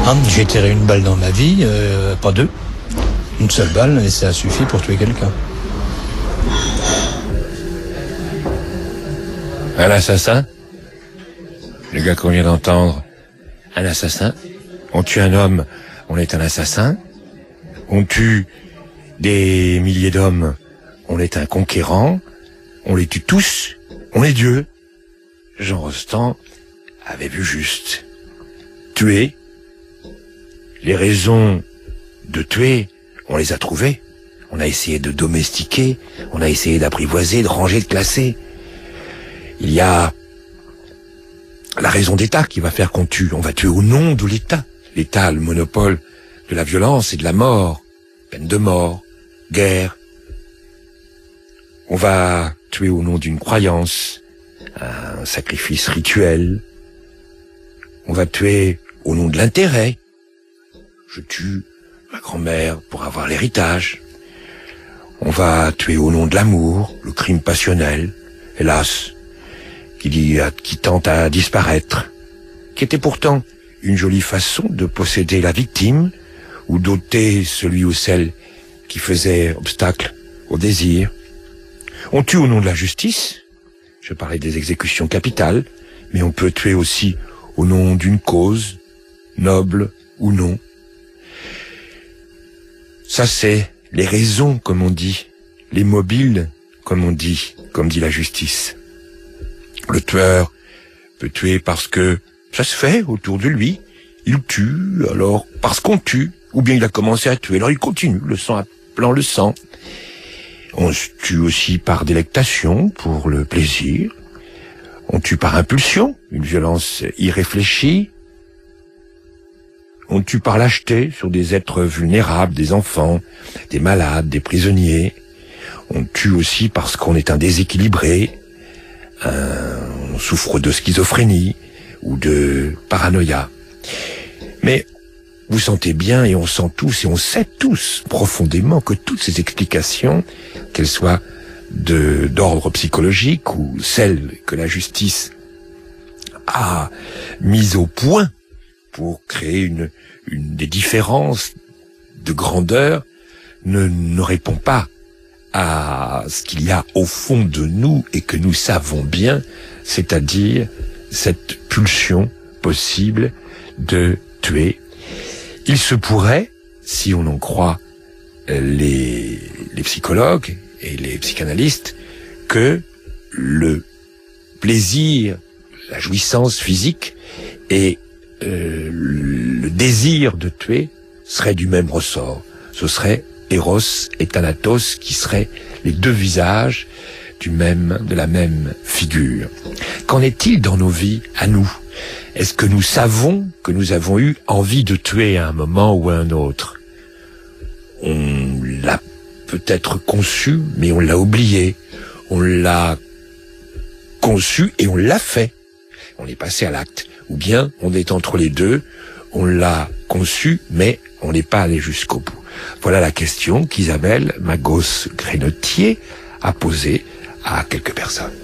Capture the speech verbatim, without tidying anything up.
Ah, j'ai tiré une balle dans ma vie, euh, pas deux. Une seule balle, et ça suffit pour tuer quelqu'un. Un assassin? Le gars qu'on vient d'entendre, un assassin. On tue un homme, on est un assassin. On tue des milliers d'hommes, on est un conquérant. On les tue tous, on est Dieu. Jean Rostand avait vu juste. Tuer. Les raisons de tuer, on les a trouvées. On a essayé de domestiquer, on a essayé d'apprivoiser, de ranger, de classer. Il y a la raison d'État qui va faire qu'on tue. On va tuer au nom de l'État. L'État a le monopole de la violence et de la mort. Peine de mort, guerre. On va tuer au nom d'une croyance, un sacrifice rituel. On va tuer au nom de l'intérêt. Je tue ma grand-mère pour avoir l'héritage. On va tuer au nom de l'amour, le crime passionnel, hélas, qui, dit, qui tente à disparaître, qui était pourtant une jolie façon de posséder la victime ou d'ôter celui ou celle qui faisait obstacle au désir. On tue au nom de la justice, je parlais des exécutions capitales, mais on peut tuer aussi au nom d'une cause, noble ou non. Ça, c'est les raisons, comme on dit, les mobiles, comme on dit, comme dit la justice. Le tueur peut tuer parce que ça se fait autour de lui. Il tue, alors parce qu'on tue, ou bien il a commencé à tuer, alors il continue, le sang appelant le sang. On se tue aussi par délectation, pour le plaisir. On tue par impulsion, une violence irréfléchie. On tue par lâcheté sur des êtres vulnérables, des enfants, des malades, des prisonniers. On tue aussi parce qu'on est un déséquilibré, un, on souffre de schizophrénie ou de paranoïa. Mais vous sentez bien, et on sent tous, et on sait tous profondément que toutes ces explications, qu'elles soient de d'ordre psychologique ou celles que la justice a mises au point pour créer une, une des différences de grandeur, ne, ne répond pas à ce qu'il y a au fond de nous et que nous savons bien, c'est-à-dire cette pulsion possible de tuer. Il se pourrait, si on en croit les, les psychologues et les psychanalystes, que le plaisir, la jouissance physique et euh, le désir de tuer serait du même ressort. Ce serait Eros et Thanatos qui seraient les deux visages du même, de la même figure. Qu'en est-il dans nos vies, à nous? Est-ce que nous savons que nous avons eu envie de tuer à un moment ou à un autre? On l'a peut-être conçu, mais on l'a oublié. On l'a conçu et on l'a fait. On est passé à l'acte. Ou bien on est entre les deux, on l'a conçu, mais on n'est pas allé jusqu'au bout. Voilà la question qu'Isabelle Magos-Grenotier a posée à quelques personnes.